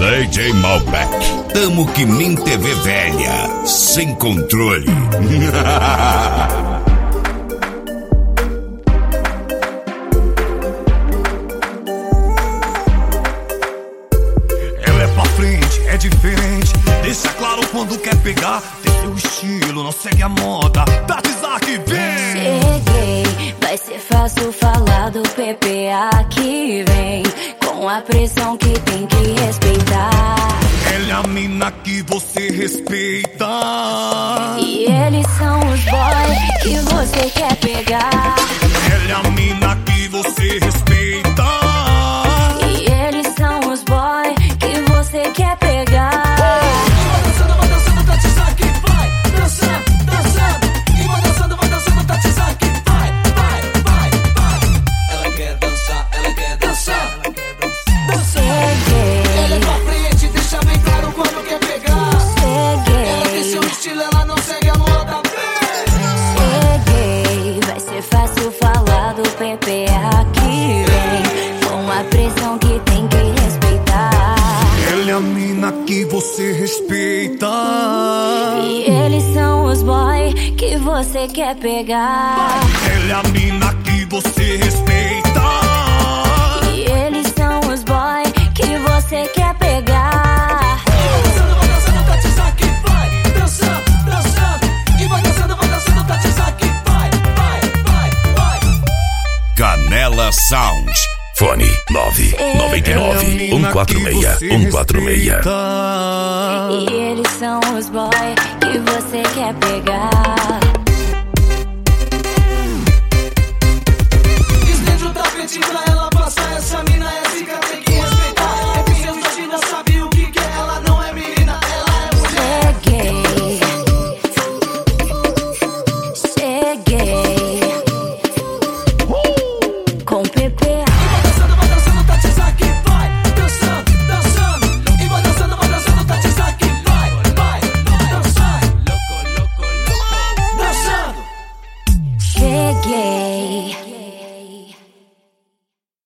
DJ Malbec, tamo que nem TV velha, sem controle. Ela é pra frente, é diferente, deixa claro quando quer pegar. Tem seu estilo, não segue a moda. Tati Zaki, vem! Cheguei, vai ser fácil falar do PPA que vem, com a pressão que tem que respeitar. Ela é a mina que você respeita, e eles são os boys que você quer pegar. ela é a mina que você respeita, E eles são os boys que você quer pegar. Vai dançando, Tati Zaki, vai dançando, dançando. E vai dançando, Tati Zaki, vai. Ela quer dançar, ela quer dançar. Ela é pra frente, deixa bem claro quando quer pegar. Ela tem seu estilo, ela não segue a moda. Cheguei, vai ser fácil falar do PPA que vem, com a pressão que tem que respeitar. ela é a mina que você respeita, E eles são os boys que você quer pegar. ela é a mina que você respeita, E eles são os boys que você quer pegar. Vai dançando, Tati Zaki, vai dançando, dançando. E vai dançando, Tati Zaki, vai. Canela Sound. Fone 999 146 146. E eles são os boys que você quer pegar. Estende o tapete pra ela.